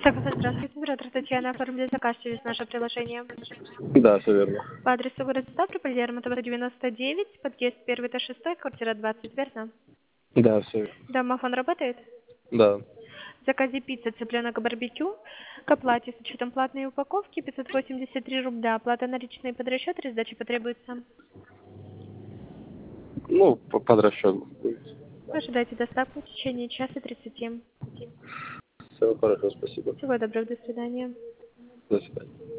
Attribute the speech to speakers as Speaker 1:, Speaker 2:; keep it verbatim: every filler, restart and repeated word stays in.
Speaker 1: Здравствуйте, оператор Татьяна. Оформили заказ через наше приложение.
Speaker 2: Да, все верно.
Speaker 1: По адресу город Ставрополь, Лермонтова, девяносто девять, подъезд первый до шестой, квартира двадцать, верно?
Speaker 2: Да, все верно.
Speaker 1: Домофон работает?
Speaker 2: Да.
Speaker 1: В заказе пицца, цыпленок барбекю, к оплате с учетом платной упаковки пятьсот восемьдесят три рубля. Оплата наличные под расчет или сдача потребуется?
Speaker 2: Ну, по- под расчет.
Speaker 1: Ожидайте доставку в течение часа тридцати.
Speaker 2: Все хорошо, спасибо.
Speaker 1: Всего доброго, до свидания.
Speaker 2: До свидания.